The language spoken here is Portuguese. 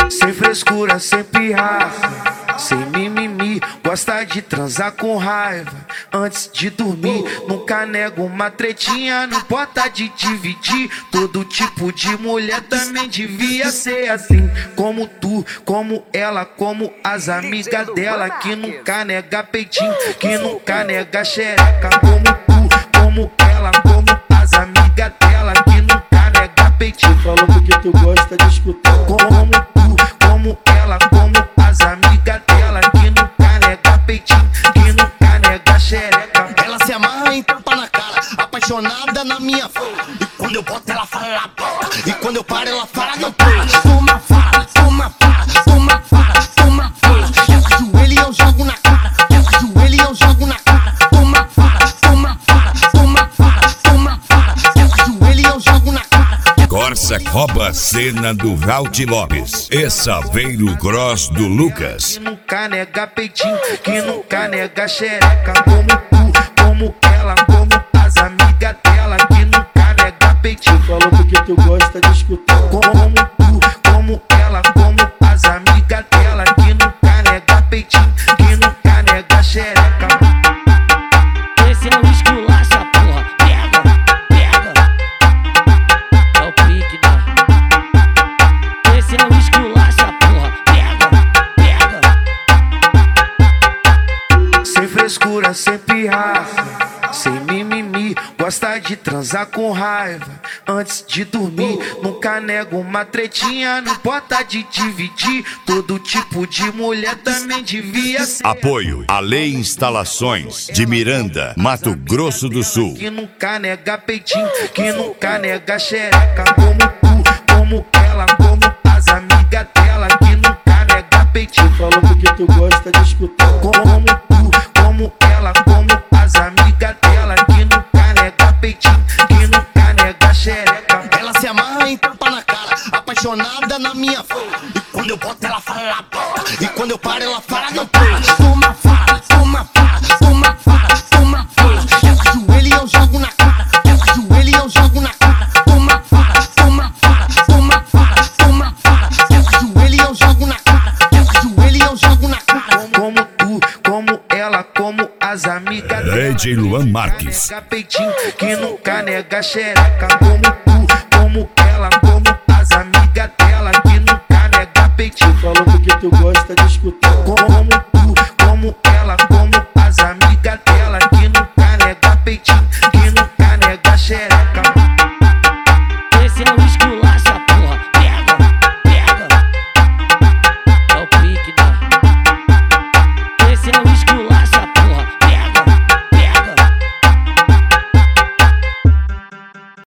Sem frescura, sem pirraça, sem mimimi, gosta de transar com raiva antes de dormir. Nunca nego uma tretinha, não importa de dividir. Todo tipo de mulher também devia ser assim, como tu, como ela, como as amigas dela, que nunca nega peitinho, que nunca nega xereca. Como tu, como ela, como as amigas dela, que nunca nega peitinho. Falou porque tu gosta de escutar. Como tu, como ela, como as amigas dela, que nunca nega peitinho, que nunca nega xereca. Ela se amarra em tapa na cara, apaixonada na minha fala. E quando eu boto ela fala bola, e quando eu paro ela fala não para. Toma fala, toma fala, toma fala, toma fala. Ela ajoelha e eu jogo na cara, ela ajoelha e eu jogo na cara. Toma fala, toma fala, toma fala, toma fala. Ela ajoelha e eu jogo na cara. Corsa rouba a cena do Valti Lopes e Saveiro Cross do Lucas. Que nunca nega peitinho, que nunca nega xereca. Como tu, como ela, como as amigas dela, que nunca nega peitinho. Falou porque tu gosta de escutar. Como tu, como ela, como as amigas dela, que nunca nega peitinho, que nunca nega xereca. Esse é o esculacha, porra. Pega, pega. É o pique, né? Esse é o esculacha, porra. Pega, pega. Sem frescura, sem pirraça, sem mimimi, gosta de transar com raiva antes de dormir. Nunca nego uma tretinha, não importa de dividir. Todo tipo de mulher também devia ser. Apoio a Lei Instalações de Miranda, Mato Grosso do Sul. Que nunca nega peitinho, que nunca nega xereca. Como tu, como ela, como as amigas dela, que nunca nega peitinho. Falou porque tu gosta de escutar. Como tu, como ela, como as amigas dela, que nunca nega peitinho, que nunca nega xereca. Ela se amarra em tapa na cara, apaixonada na minha fala. E quando eu boto ela fala bola, e quando eu paro ela fala não para. Toma fala, toma fala, toma fala, toma fala. Ela ajoelha e eu jogo na cara, ela ajoelha e eu jogo na cara. Toma fala, toma fala, toma fala, toma fala. Ela ajoelha e eu jogo na cara, ela ajoelha e eu jogo na cara. Como tu, como ela, como as amigas dela, DJ Luan Marques. nega peitinho, que nunca nega xereca. Como tu, como ela,